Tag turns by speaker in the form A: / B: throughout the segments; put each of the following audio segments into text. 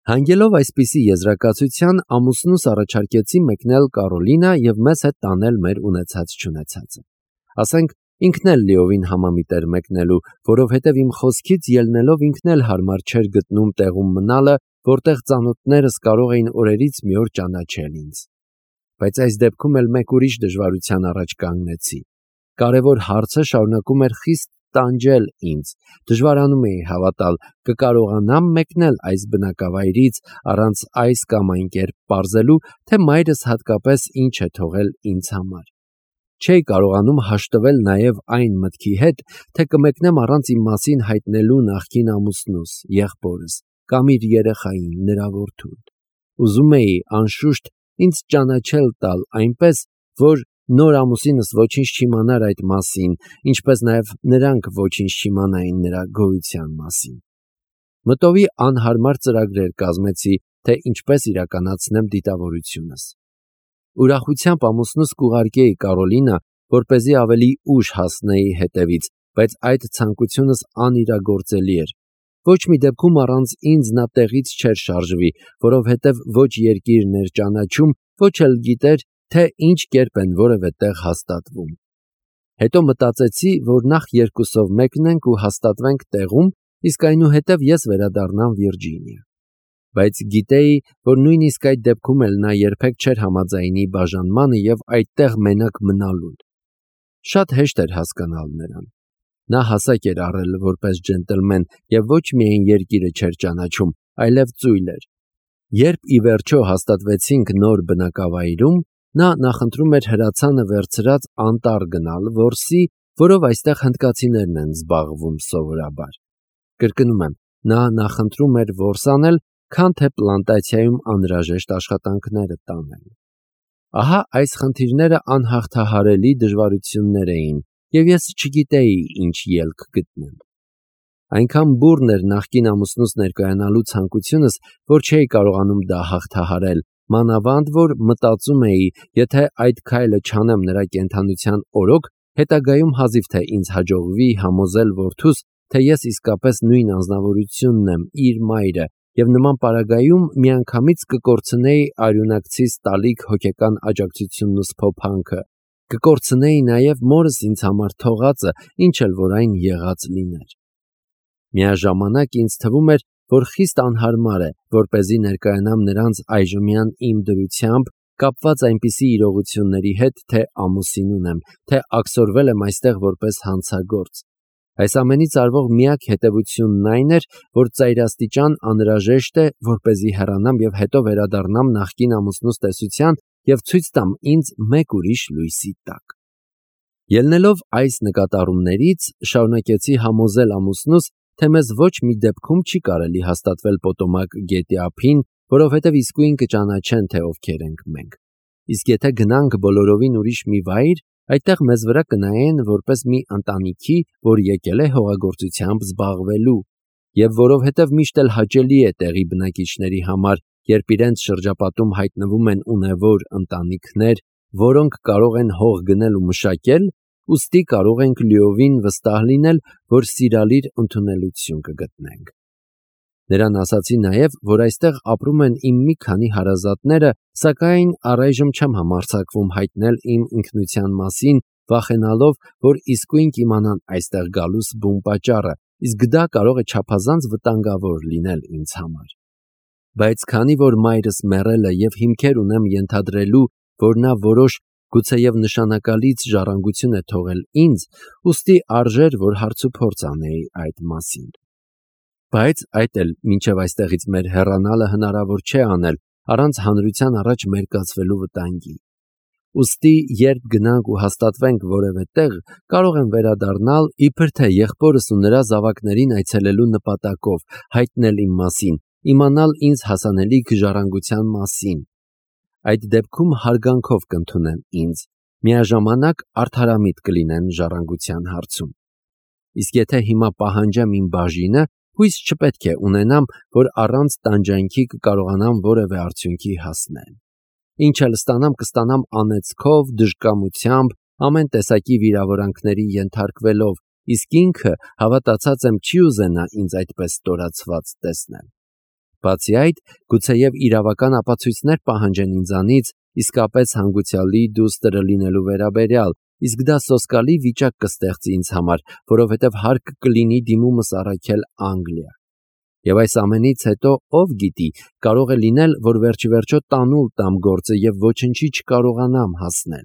A: Հանգելով այսպիսի եզրակացության, ամուսնուս առաջարկեցի մեկնել Կարոլինա և մեզ հետ տանել մեր ունեցած-չունեցածը։ Ասենք, ինքն էլ լիովին համամիտ էր մեկնելու, որովհետև իմ խոսքից ելնելով ինքն էլ հարմար չէր գտնում տեղում մնալը, որտեղ ծանոթներս կարող էին օրերից մի օր ճանաչել ինձ։ Բայց այս դեպքում էլ մեկ ուրիշ դժվարության առաջ կանգնեցի։ Կարևոր հարցը շարունակում էր խիստ տանջել ինձ, դժվարանում էի հավատալ, կկարողանամ մեկնել այս բնակավայրից առանց այս կամ այն կերպ պարզելու, թե մայրս հատկապես ինչ է թողել ինձ համար։ Չէի կարողանում հաշտվել նաև այն մտքի հետ, թե կմեկնեմ առանց իմ մասին հայտնելու նախկին ամուսնուս, եղբորս, կամ իր երեխային, նրա որդուն։ Ուզում էի, անշուշտ, ինձ ճանաչել տալ այնպես, որ նոր ամուսինս ոչինչ չիմանար այդ մասին, ինչպես նաև նրանք ոչինչ չիմանային նրա գոյության մասին։ Մտովի անհարմար ծրագրեր կազմեցի, թե ինչպես իրականացնեմ դիտավորությունս։ Ուրախությամբ ամուսնուս կուղարկեի Կարոլինա, որպեսզի ավելի ուշ հասնեի հետևից, բայց այդ ցանկությունս անիրագործելի էր։ Ոչ մի դեպքում առանց ինձ նա տեղից չէր շարժվի, որովհետև ոչ երկիրն էր ճանաչում, ոչ էլ գիտեր, թե ինչ կերպ են որևէ տեղ հաստատվում։ Հետո մտածեցի, որ նախ երկուսով մեկնենք ու հաստատվենք տեղում, իսկ այնուհետև ես վերադառնամ Վիրջինիա։ Բայց գիտեի, որ նույնիսկ այդ դեպքում էլ նա երբեք չէր համաձայնի բաժանմանը և այդտեղ մենակ մնալուն։ Շատ հեշտ էր հասկանալ նրան։ Նա հասակ էր առել որպես ջենտլմեն և ոչ միայն երկիրը չէր ճանաչում, այլև ծույլ էր։ Երբ ի վերջո հաստատվեցինք նոր բնակավայրում, նա նախընտրում էր հրացանը վերցրած անտառ գնալ, որսի, որով այստեղ հնդկացիներն են զբաղվում սովորաբար։ Կրկնում եմ, նա նախընտրում էր որս անել, քան թե պլանտացիայում անհրաժեշտ աշխատանքները տանել։ Ահա այս խնդիրները անհաղթահարելի դժվարություններ էին, և ես չգիտեի ինչ ելք գտնեմ։ Այնքան բուռն էր նախկին ամուսնուս ներկայանալու ցանկությունս, որ չէի կարողանում դա հաղթահարել, մանավանդ որ մտածում էի, եթե այդ քայլը չանեմ նրա կենդանության օրոք, հետագայում հազիվ թե ինձ հաջողվի համոզել որդուս, թե ես իսկապես նույն անձնավորությունն եմ, իր մայրը, և նման պարագայում միանգամից կկորցնեի արյունակցիս տալիք հոգեկան աջակցությունն ու սփոփանքը, կկորցնեի նաև մորս ինձ համար թողածը, ինչ էլ որ այն եղած լիներ։ Միաժամանակ ինձ թվում էր, որ խիստ անհարմար է, որպեսզի ներկայանամ նրանց այժմյան իմ դրությամբ, կապված այնպիսի իրողությունների հետ, թե ամուսին ունեմ, թե աքսորվել եմ այստեղ որպես հանցագործ։ Այս ամենից արվող միակ հետևությունն այն էր, որ ծայրաստիճան անհրաժեշտ է, որպեսզի հեռանամ և հետո վերադառնամ նախկին ամուսնուս տեսության և ցույց տամ ինձ մեկ ուրիշ լույսի տակ։ Ելնելով այս նկատառումներից, շարունակեցի համոզել ամուսնուս, թե մեզ ոչ մի դեպքում չի կարելի հաստատվել Պոտոմակ գետի ափին, որովհետև իսկույն կճանաչեն, թե ովքեր ենք մենք։ Իսկ եթե գնանք բոլորովին ուրիշ մի վայր, այդտեղ մեզ վրա կնայեն որպես մի ընտանիքի, որ եկել է հողագործությամբ զբաղվելու, և որովհետև միշտ էլ հաճելի է տեղի բնակիչների համար, երբ իրենց շրջապատում հայտնվում են ունևոր ընտանիքներ, որոնք կարող են հող գնել ու մշակել, ուստի կարող ենք լիովին վստահ լինել, որ սիրալիր ընդունելություն կգտնենք։ Նրան ասացի նաև, որ այստեղ ապրում են իմ մի քանի հարազատները, սակայն առայժմ չեմ համարձակվում հայտնել իմ ինքնության մասին, վախենալով, որ իսկույն կիմանան այստեղ գալուս բուն պատճառը, իսկ դա կարող է չափազանց վտանգավոր լինել ինձ համար։ Բայց քանի որ մայրս մեռել է և հիմքեր ունեմ ենթադրելու, որ նա որոշ գուցեև նշանակալից ժառանգություն է թողել ինձ, ուստի արժեր, որ հարցուփորձ անեի այդ մասին։ Բայց այդ էլ մինչև այստեղից մեր հեռանալը հնարավոր չէ անել առանց հանրության առաջ մերկացվելու վտանգի։ Ուստի երբ գնանք ու հաստատվենք որևէ տեղ, կարող եմ վերադառնալ, իբր թե եղբորս ու նրա զավակներին այցելելու նպատակով, հայտնել իմ մասին, իմանալ ինձ հասանելիք ժառանգության մասին։ Այդ դեպքում հարգանքով կընդունեն ինձ, միաժամանակ արդարամիտ կլինեն ժառանգության հարցում։ Իսկ եթե հիմա պահանջեմ իմ բաժինը, հույս չպետք է ունենամ, որ առանց տանջանքի կկարողանամ որևէ արդյունքի հասնել։ Ինչ էլ ստանամ, կստանամ անեծքով, դժկամությամբ, ամեն տեսակի վիրավորանքների ենթարկվելով, իսկ ինքը հավատացած եմ չի ուզենա ինձ այդպես ստորացված տեսնել։ Բացի այդ, գուցեև իրավական ապացույցներ պահանջեն ինձանից իսկապես հանգուցյալի դուստր լինելու վերաբերյալ, իսկ դա սոսկալի վիճակ կստեղծի ինձ համար, որովհետև հարկ կլինի դիմումս առաքել Անգլիա։ Եվ այս ամենից հետո, ով գիտի, կարող է լինել, որ վերջիվերջո տանուլ տամ գործը և ոչնչի չկարողանամ հասնել։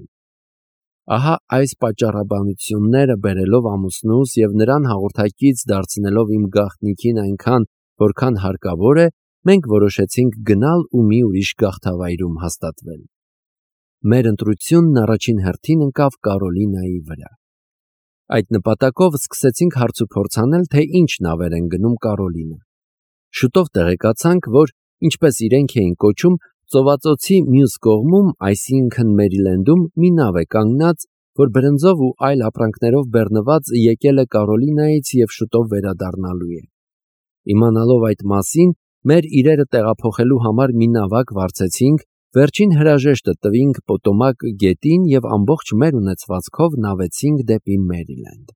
A: Ահա այս պատճառաբանությունները բերելով ամուսնուս և նրան հաղորդակից դարձնելով իմ գաղտնիքին այնքան, որքան հարկավոր է, մենք որոշեցինք գնալ ու մի ուրիշ գաղթավայրում հաստատվել։ Մեր ընտրությունն առաջին հերթին ընկավ Կարոլինայի վրա։ Այդ նպատակով սկսեցինք հարցուփորձ անել, թե ինչ նավեր են գնում Կարոլինա։ Շուտով տեղեկացանք, որ, ինչպես իրենք էին կոչում, ծովածոցի մյուս կողմում, այսինքն Մերիլենդում, մի նավ է կանգնած, որ բրնձով ու այլ ապրանքներով բեռնված եկել է Կարոլինայից և շուտով վերադառնալու է։ Իմանալով այդ մասին, մեր իրերը տեղափոխելու համար մի նավակ վարձեցինք, վերջին հրաժեշտը տվինք Պոտոմակ գետին և ամբողջ մեր ունեցվածքով նավեցինք դեպի Մերիլենդ։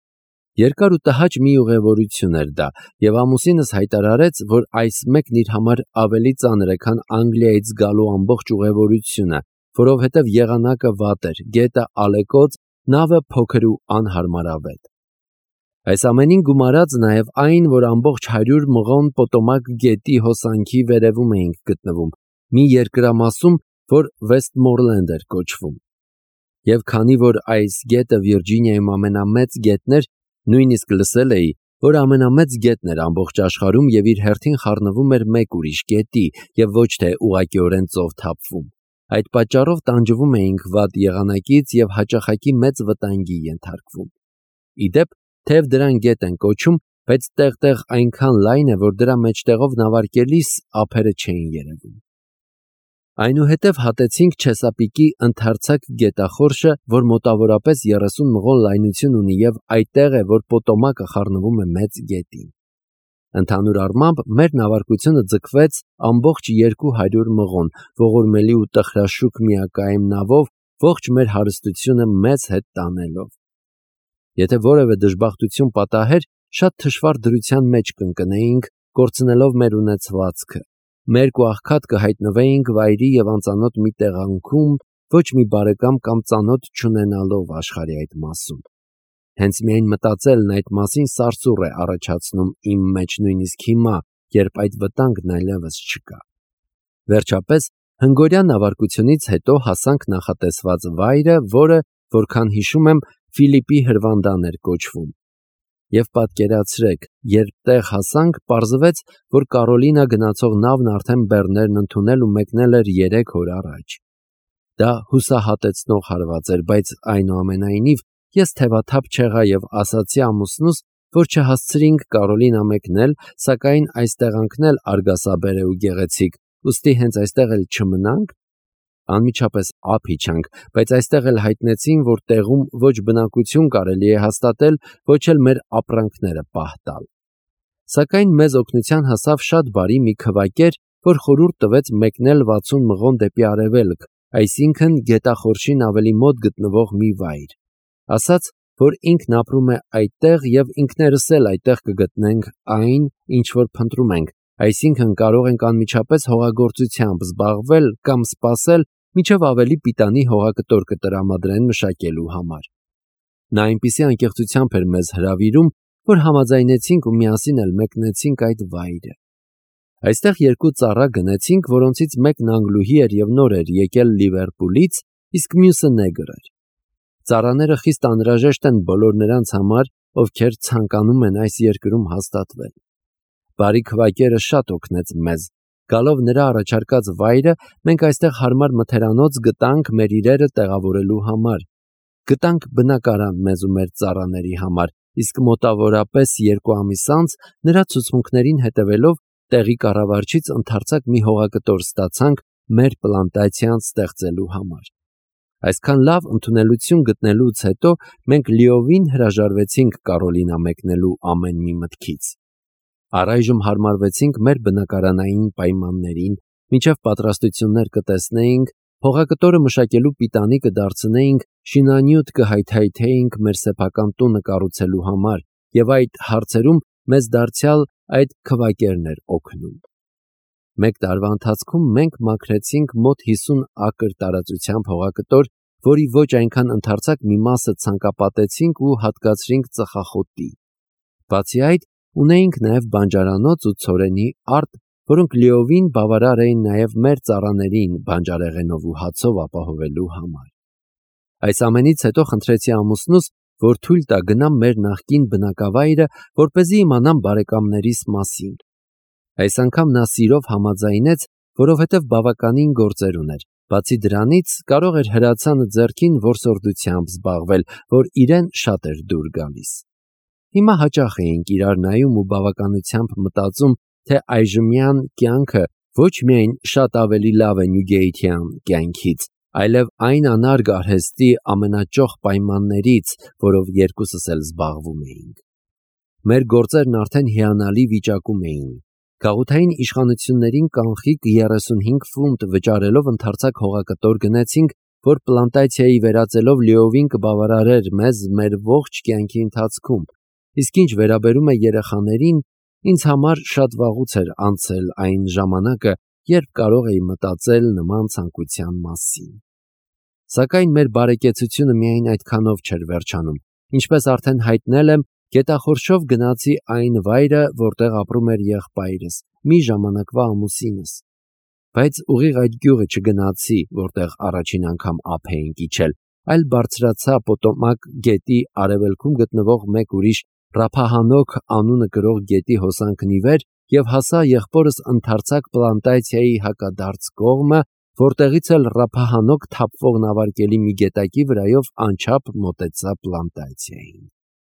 A: Երկար ու տհաճ մի ուղևորություն էր դա, և ամուսինս հայտարարեց, որ այս մեկն իր համար ավելի ծանր է, քան Անգլիայից գալու ամբողջ ուղևորությունը, որովհետև եղանակը վատ էր, գետը ալեկոծ, նավը փոքր ու անհարմարավետ։ Այս ամենին գումարած նաև այն, որ ամբողջ 100 մղոն Պոտոմակ գետի հոսանքի վերևում էինք գտնվում, մի երկրամասում, որ Վեսթմորլենդ էր կոչվում։ Եվ քանի որ այս գետը Վիրջինիայում ամենամեծ գետն էր, նույնիսկ լսել էի, որ ամենամեծ գետն էր ամբողջ աշխարհում և իր հերթին խառնվում էր մեկ ուրիշ գետի և ոչ թե ուղղակիորեն ծով թափվում։ Այդ պատճառով տանջվում էինք վատ եղանակից և հաճախակի մեծ վտանգի ենթարկվում։ Ի դեպ, թեև դրան գետ են կոչում, բայց տեղ-տեղ այնքան լայն է, որ դրա մեջտեղով նավարկելիս ափերը չէին երևում։ Այնուհետև հատեցինք Չեսապիկի ընդարձակ գետախորշը, որ մոտավորապես 30 մղոն լայնություն ունի և այդտեղ է, որ Պոտոմակը խառնվում է մեծ գետին։ Ընդհանուր առմամբ, մեր նավարկությունը ձգվեց ամբողջ 200 մղոն, ողորմելի ու տխրաշուք միակայմ նավով, ողջ մեր հարստությունը մեզ հետ տանելով։ Եթե որևէ դժբախտություն պատահեր, շատ թշվառ դրության մեջ կընկնեինք, կորցնելով մեր ունեցվածքը։ Մերկ ու աղքատ կհայտնվեինք վայրի և անծանոթ մի տեղանքում, ոչ մի բարեկամ կամ ծանոթ չունենալով աշխարհի այդ մասում։ Հենց միայն մտածելն այդ մասին սարսուռ է առաջացնում իմ մեջ նույնիսկ հիմա, երբ այդ վտանգն այլևս չկա։ Վերջապես, հնգօրյա նավարկությունից հետո հասանք նախատեսված վայրը, որը, որքան հիշում եմ, Ֆիլիպի հրվանդան էր կոչվում։ Եվ պատկերացրեք, երբ տեղ հասանք, պարզվեց, որ Կարոլինա գնացող նավն արդեն բեռներն ընդունել ու մեկնել էր 3 օր առաջ։ Դա հուսահատեցնող հարված էր, բայց այնուամենայնիվ ես թևաթափ չեղա և ասացի ամուսնուս, որ չհասցրինք Կարոլինա մեկնել, սակայն այս տեղանքն էլ արգասաբեր է ու գեղեցիկ, ուստի հենց այստեղ էլ չմնանք։ Անմիջապես ափ իջանք, բայց այստեղ էլ հայտնեցին, որ տեղում ոչ բնակություն կարելի է հաստատել, ոչ էլ մեր ապրանքները պահ տալ։ Սակայն մեզ օգնության հասավ շատ բարի մի քվակեր, որ խորհուրդ տվեց մեկնել 60 մղոն դեպի արևելք, այսինքն գետախորշին ավելի մոտ գտնվող մի վայր։ Ասաց, որ ինքն ապրում է այդտեղ և ինքներս էլ այդտեղ կգտնենք այն, ինչ որ փնտրում ենք, այսինքն կարող ենք անմիջապես հողագործությամբ զբաղվել կամ սպասել, մինչև ավելի պիտանի հողակտոր կտրամադրեն մշակելու համար։ Նա այնպիսի անկեղծությամբ էր մեզ հրավիրում, որ համաձայնեցինք ու միասին էլ մեկնեցինք այդ վայրը։ Այստեղ 2 ծառա գնեցինք, որոնցից մեկն անգլուհի էր և նոր էր եկել Լիվերպուլից, իսկ մյուսը նեգր էր։ Ծառաները խիստ անհրաժեշտ են բոլոր նրանց համար, ովքեր ցանկանում են այս երկրում հաստատվել։ Բարի քվակերը շատ օգնեց մեզ։ Գալով նրա առաջարկած վայրը, մենք այստեղ հարմար մթերանոց գտանք մեր իրերը տեղավորելու համար։ Գտանք բնակարան մեզ ու մեր ծառաների համար, իսկ մոտավորապես 2 ամիս անց նրա ցուցմունքներին հետևելով տեղի կառավարչից ընդարձակ մի հողակտոր ստացանք մեր պլանտացիան ստեղծելու համար։ Այսքան լավ ընդունելություն գտնելուց հետո մենք լիովին հրաժարվեցինք Կարոլինա մեկնելու ամեն մի մտքից։ Առայժմ հարմարվեցինք մեր բնակարանային պայմաններին, մինչև պատրաստություններ կտեսնեինք, հողակտորը մշակելու պիտանի կդարձնեինք, շինանյութ կհայթայթեինք մեր սեփական տունը կառուցելու համար, և այդ հարցերում մեզ դարձյալ այդ քվակերն էր օգնում։ Մեկ տարվա ընթացքում մենք մաքրեցինք մոտ 50 ակր տարածությամբ հողակտոր, որի ոչ այնքան ընդարձակ մի մասը ցանկապատեցինք ու հատկացրինք ծխախոտի։ Բացի այդ, ունեինք նաև բանջարանոց ու ցորենի արտ, որոնք լիովին բավարար էին նաև մեր ծառաներին բանջարեղենով ու հացով ապահովելու համար։ Այս ամենից հետո խնդրեցի ամուսնուս, որ թույլ տա գնամ մեր նախկին բնակավայրը, որպեսզի իմանամ բարեկամներիս մասին։ Այս անգամ նա սիրով համաձայնեց, որովհետև բավականին գործեր ուներ։ Բացի դրանից, կարող էր հրացանը ձեռքին որսորդությամբ զբաղվել, որ իրեն շատ էր դուր գալիս։ Հիմա հաճախ էինք իրար նայում ու բավականությամբ մտածում, թե այժմյան կյանքը ոչ միայն շատ ավելի լավ է Նյուգեյթյան կյանքից, այլև այն անարգ արհեստի ամենաճոխ պայմաններից, որով երկուսս էլ զբաղվում էինք։ Մեր գործերն արդեն հիանալի վիճակում էին։ Գաղութային իշխանություններին կանխիկ 35 ֆունտ վճարելով ընդարձակ հողակտոր գնեցինք, որ պլանտացիայի վերածելով լիովին կբավարարեր մեզ մեր ողջ կյանքի ընթացքում։ Իսկ ինչ վերաբերում է երեխաներին, ինձ համար շատ վաղուց էր անցել այն ժամանակը, երբ կարող էի մտածել նման ցանկության մասին։ Սակայն մեր բարեկեցությունը միայն այդքանով չէր վերջանում։ Ինչպես արդեն հայտնել եմ, գետախորշով գնացի այն վայրը, որտեղ ապրում էր եղբայրս, մի ժամանակվա ամուսինս։ Բայց ուղիղ այդ գյուղը չգնացի, որտեղ առաջին անգամ ափ էինք իջել, այլ բարձրացա Պոտոմակ գետի արևելքում գտնվող մեկ ուրիշ Ռափահանոք անունը կրող գետի հոսանքն ի վեր և հասա եղբորս ընդարձակ պլանտացիայի հակադարձ կողմը, որտեղից էլ Ռափահանոք թափվող նավարկելի մի գետակի վրայով անչափ մոտեցա պլանտացիային։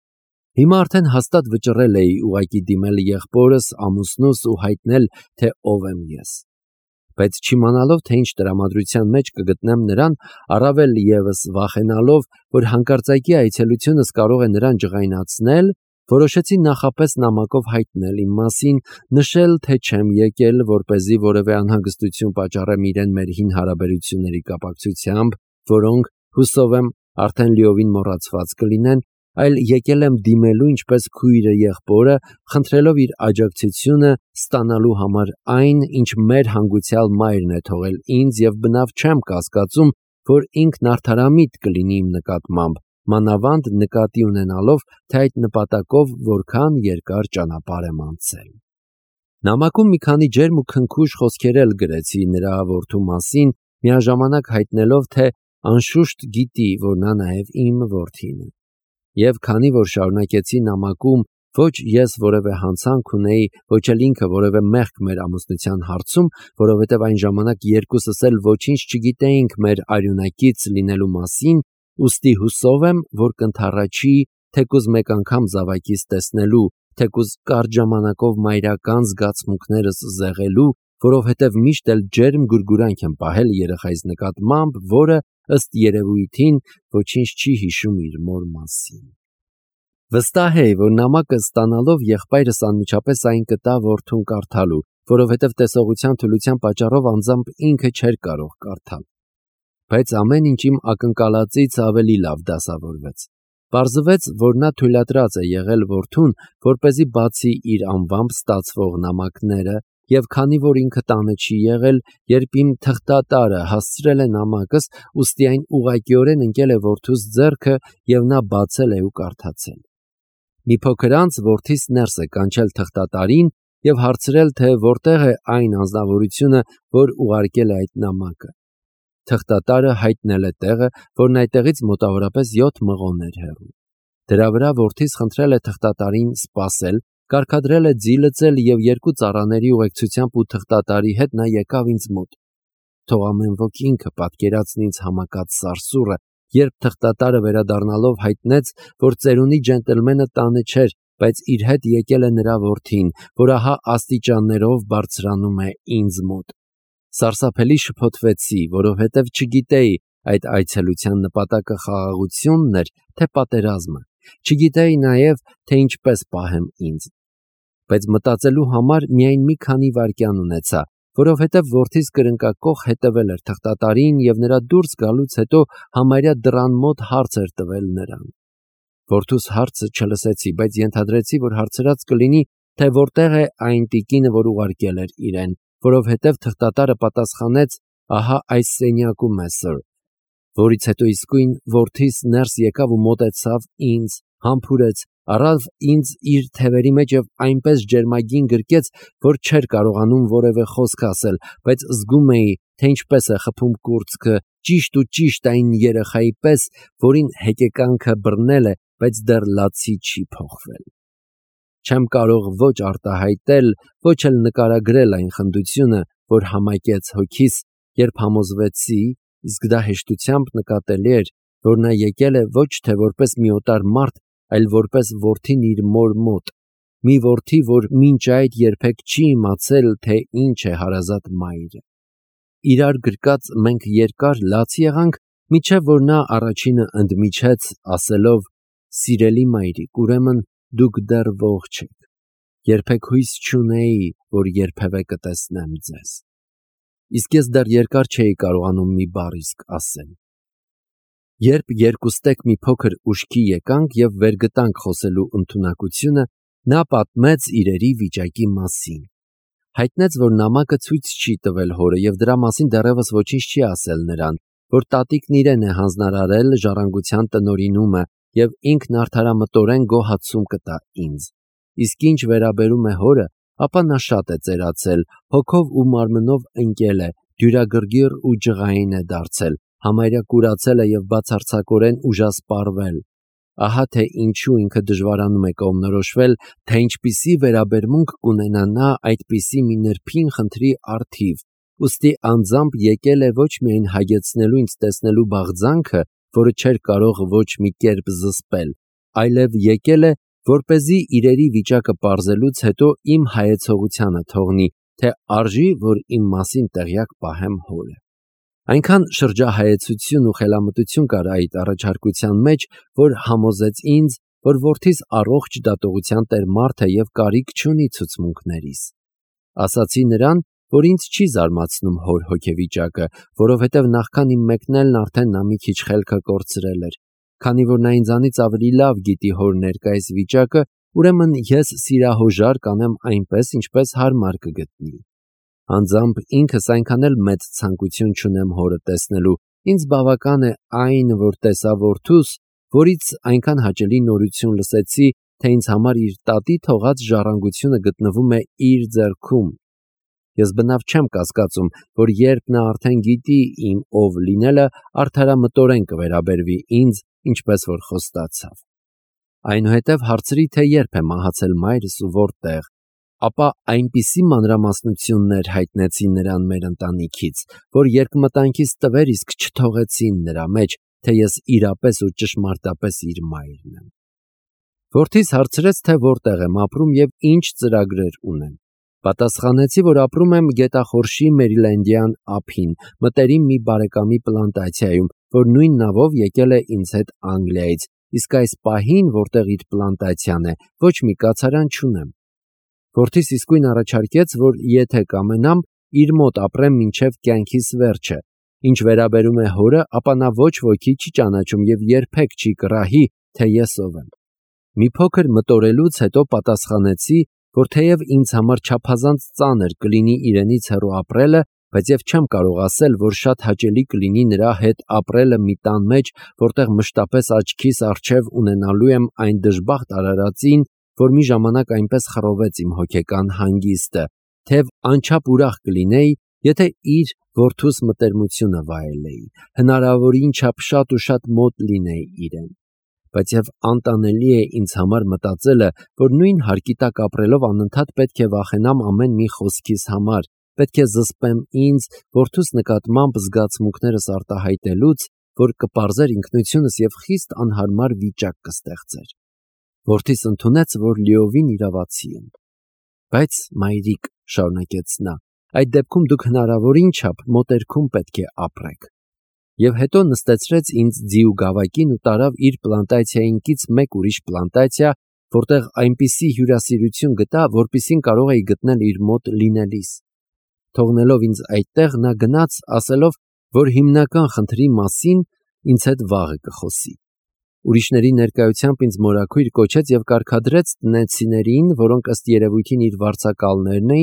A: Հիմա արդեն հաստատ վճռել էի ուղակի դիմել եղբորս, ամուսնուս ու հայտնել, թե ով եմ ես։ Բայց չիմանալով, թե ինչ տրամադրության մեջ կգտնեմ նրան, առավել ևս վախենալով, որ հանկարծակի այցելությունս կարող է նրան ջղայնացնել, որոշեցի նախապես նամակով հայտնել իմ մասին, նշել, թե չեմ եկել, որպեսզի որևէ անհանգստություն պատճառեմ իրեն մեր հին հարաբերությունների կապակցությամբ, որոնք, հուսով եմ, արդեն լիովին մոռացված կլինեն, այլ եկել եմ դիմելու ինչպես քույրը եղբորը, խնդրելով իր աջակցությունը ստանալու համար այն, ինչ մեր հանգուցյալ մայրն է թողել ինձ և բնավ չեմ կասկածում, որ ինքն արդարամիտ կլինի իմ նկատմամբ, մանավանդ նկատի ունենալով, թե այդ նպատակով որքան երկար ճանապարհ եմ անցել։ Նամակում մի քանի ջերմ ու քնքուշ խոսքեր էլ գրեցի նրա որդու մասին, միաժամանակ հայտնելով, թե անշուշտ գիտի, որ նա նաև իմ որդին է։ Եվ քանի որ շարունակեցի նամակում, ոչ ես որևէ հանցանք ունեի, ոչ էլ ինքը որևէ մեղք մեր ամուսնության հարցում, որովհետև այն ժամանակ երկուսս էլ ոչինչ չգիտեինք մեր արյունակից լինելու մասին, ուստի հուսով եմ, որ կընդառաջի թեկուզ մեկ անգամ զավակից տեսնելու, թեկուզ կարճ ժամանակով մայրական զգացմունքներս զեղելու, որովհետև միշտ էլ ջերմ գուրգուրանք եմ պահել երեխայիս նկատմամբ, որը ըստ երևույթին ոչինչ չի հիշում իր մոր մասին։ Վստահ էի, որ նամակը ստանալով եղբայրս անմիջապես այն կտա որդուն կարդալու, որովհետև տեսողության թուլության պատճառով անձամբ ինքը չէր կարող կարդալ։ Բայց ամեն ինչ իմ ակնկալածից ավելի լավ դասավորվեց։ Պարզվեց, որ նա թույլատրած է եղել որդուն, որպեսզի բացի իր անվամբ ստացվող նամակները, և քանի որ ինքը տանը չի եղել, երբ իմ թղթատարը հասցրել է նամակս, ուստի այն ուղղակիորեն ընկել է որդուս ձեռքը և նա բացել է ու կարդացել։ Մի փոքր անց որդիս ներս է կանչել թղթատարին և հարցրել, թե որտեղ է այն անձնավորությունը, որ ուղարկել է այդ նամակը։ Թղթատարը հայտնել է տեղը, որն այդտեղից մոտավորապես 7 մղոն էր հեռու։ Դրա վրա որդիս խնդրել է թղթատարին սպասել, կարգադրել է ձի լցել և 2 ծառաների ուղեկցությամբ ու թղթատարի հետ նա եկավ ինձ մոտ։ Թող ամեն ոք ինքը պատկերացնի ինձ համակած սարսուռը, երբ թղթատարը վերադառնալով հայտնեց, որ ծերունի ջենտլմենը տանը չէր, բայց իր հետ եկել է նրա որդին, որ ահա աստիճաններով բարձրանում է ինձ մոտ։ Սարսափելի շփոթվեցի, որովհետև չգիտեի այդ այցելության նպատակը խաղաղությունն էր, թե պատերազմը։ Չգիտեի նաև, թե ինչպես պահեմ ինձ։ Բայց մտածելու համար միայն մի քանի վայրկյան ունեցա, որովհետև որդիս կրնկակոխ հետևել էր թղթատարին և նրա դուրս գալուց հետո համարյա դռան մոտ հարց էր տվել նրան։ Որդուս հարցը չլսեցի, բայց ենթադրեցի, որ հարցրած կլինի, թե որտեղ է այն տիկինը, որ ուղարկել էր իրեն, որովհետև թղթատարը պատասխանեց. «Ահա այս սենյակում է, Sir», որից հետո իսկույն որդիս ներս եկավ ու մոտեցավ ինձ, համբուրեց, առավ ինձ իր թևերի մեջ և այնպես ջերմագին գրկեց, որ չէր կարողանում որևէ խոսք ասել, բայց զգում էի, թե ինչպես է խփում կուրծքը, ճիշտ այն երեխայի պես, որին հեկեկանքը բռնել է, բայց դեռ լացի չի փոխվել։ Չեմ կարող ոչ արտահայտել, ոչ էլ նկարագրել այն խնդությունը, որ համակեց հոգիս, երբ համոզվեցի, իսկ դա հեշտությամբ նկատելի էր, որ նա եկել է ոչ թե որպես մի օտար մարդ, այլ որպես որդին իր մոր մոտ, մի որդի, որ մինչ այդ երբեք չի իմացել, թե ինչ է հարազատ մայրը։ Իրար գրկած մենք երկար լաց եղանք, մինչև որ նա առաջինը ընդմիջեց, ասելով. «Սիրելի մայրիկ, ուրեմն դուք դեռ ողջ եք։ Երբեք հույս չունեի, որ երբևէ կտեսնեմ ձեզ»։ Իսկ ես դեռ երկար չէի կարողանում մի բառ իսկ ասել։ Երբ երկուստեք մի փոքր ուշքի եկանք և վերգտանք խոսելու ընդունակությունը, նա պատմեց իրերի վիճակի մասին։ Հայտնեց, որ նամակը ցույց չի տվել հորը և դրա մասին դեռևս ոչինչ չի ասել նրան, որ տատիկն իրեն է հանձնարարել ժառանգության տնօրինումը և ինքն արդարամտորեն գոհացում կտա ինձ։ Իսկ ինչ վերաբերում է հորը, ապա նա շատ է ծերացել, հոգով ու մարմնով ընկել է, դյուրագրգիռ ու ջղային է դարձել, համարյա կուրացել է և բացարձակորեն ուժասպառվել։ Ահա թե ինչու ինքը դժվարանում է կողմնորոշվել, թե ինչպիսի վերաբերմունք կունենա նա այդպիսի մի նրբին խնդրի առթիվ, ուստի անձամբ եկել է ոչ միայն հագեցնելու ինձ տեսնելու բաղձանքը, որը չէր կարող ոչ մի կերպ զսպել, այլև եկել է, որպեսզի իրերի վիճակը պարզելուց հետո իմ հայեցողությանը թողնի, թե արժի, որ իմ մասին տեղյակ պահեմ հորը։ Այնքան շրջահայեցություն ու խելամտություն կար այդ առաջարկության մեջ, որ համոզեց ինձ, որ որդիս առողջ դատողության տեր մարդ է և կարիք չունի ցուցմունքներիս։ Ասացի նրան, որ ինձ չի զարմացնում հոր հոգեվիճակը, որովհետև նախքան իմ մեկնելն արդեն նա մի քիչ խելքը կորցրել էր։ Քանի որ նա ինձանից ավելի լավ գիտի հոր ներկայիս վիճակը, ուրեմն ես սիրահոժար կանեմ այնպես, ինչպես հարմար կգտնի։ Անձամբ ինքս այնքան էլ մեծ ցանկություն չունեմ հորը տեսնելու, ինձ բավական է այն, որ տեսա որդուս, որից այնքան հաճելի նորություն լսեցի, թե ինձ համար իր տատի թողած ժառանգությունը գտնվում է իր ձեռքում։ Ես բնավ չեմ կասկածում, որ երբ նա արդեն գիտի իմ ով լինելը, արդարամտորեն կվերաբերվի ինձ, ինչպես որ խոստացավ։ Այնուհետև հարցրի, թե երբ է մահացել մայրս ու որտեղ, ապա այնպիսի մանրամասնություններ հայտնեցի նրան մեր ընտանիքից, որ երկմտանքիս տվեր, իսկ չթողեցին նրա մեջ, թե ես իրապես ու ճշմարտապես իր մայրն եմ։ Որդիս հարցրեց, թե որտեղ եմ ապրում և ինչ ծրագրեր ունեմ։ Պատասխանեցի, որ ապրում եմ Գետախորշի Մերիլենդյան ափին, մտերիմ մի բարեկամի պլանտացիայում, որ նույն նավով եկել է ինձ հետ Անգլիայից, իսկ այս պահին, որտեղ իր պլանտացիան է, ոչ մի կացարան չունեմ։ Որդիս իսկույն առաջարկեց, որ եթե կամենամ, իր մոտ ապրեմ մինչև կյանքիս վերջը։ Ինչ վերաբերում է հորը, ապա նա ոչ ոքի չի ճանաչում և երբեք չի կռահի, թե ես ով եմ։ Մի փոքր մտորելուց հետո պատասխանեցի, որ թեև ինձ համար չափազանց ծանր կլինի իրենից հեռու ապրելը, բայց և չեմ կարող ասել, որ շատ հաճելի կլինի նրա հետ ապրելը մի տան մեջ, որտեղ մշտապես աչքիս առջև ունենալու եմ այն դժբախտ արարածին, որ մի ժամանակ այնպես խռովեց իմ հոգեկան հանգիստը, թեև անչափ ուրախ կլինեի, եթե իր որդուս մտերմությունը վայելեի, հնարավորին չափ շատ ու շատ մոտ լինեի իրեն։ Բայց և անտանելի է ինձ համար մտածելը, որ նույն հարկի տակ ապրելով անընդհատ պետք է վախենամ ամեն մի խոսքիս համար, պետք է զսպեմ ինձ, որդուս նկատմամբ զգացմունքներս արտահայտելուց, որ կպարզեր ինքնությունս և խիստ անհարմար վիճակ կստեղծեր։ Որդիս ընդունեց, որ լիովին իրավացի եմ։ Բայց, մայրիկ, շարունակեց նա, այդ դեպքում դուք հնարավորին չափ մոտերքում պետք է ապրեք։ Եվ հետո նստեցրեց ինձ ձի ու գավակին ու տարավ իր պլանտացիայինքից մեկ ուրիշ պլանտացիա, որտեղ այնպիսի հյուրասիրություն գտա, որպիսին կարող էի գտնել իր մոտ լինելիս։ Թողնելով ինձ այդտեղ, նա գնաց, ասելով, որ հիմնական խնդրի մասին ինձ հետ վաղը կխոսի։ Ուրիշների ներկայությամբ ինձ մորաքույր կոչեց և կարգադրեց տնեցիներին, որոնք ըստ երևույթին իր վարձակալներն էին,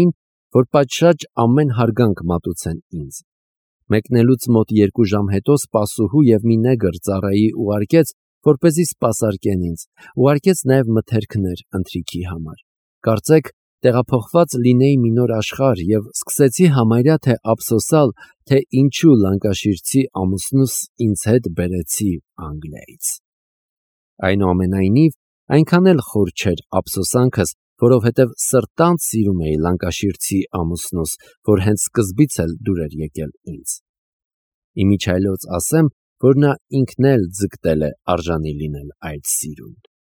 A: որ պատշաճ ամեն հարգանք մատուցեն ինձ։ Մեկնելուց մոտ 2 ժամ հետո սպասուհու եւ մի նեգր ծառայի ուղարկեց, որպեսզի սպասարկեն ինձ, ուղարկեց նաեւ մթերքներ ընթրիքի համար։ Կարծեք, տեղափոխված լինեի մի նոր աշխարհ եւ սկսեցի համարյա թե ափսոսալ, թե ինչու լանկաշիրցի ամուսնուս ինձ հետ բերեցի Անգլիայից։ Այնուամենայնիվ, այնքան էլ խոր չէր ափսոսանքս, որովհետև սրտանց սիրում էի լանկաշիրցի ամուսնուս, որ հենց սկզբից էլ դուր էր եկել ինձ։ Իմիջիայլոց ասեմ, որ նա ինքն էլ ձգտել է արժանի լինել այդ սիրուն։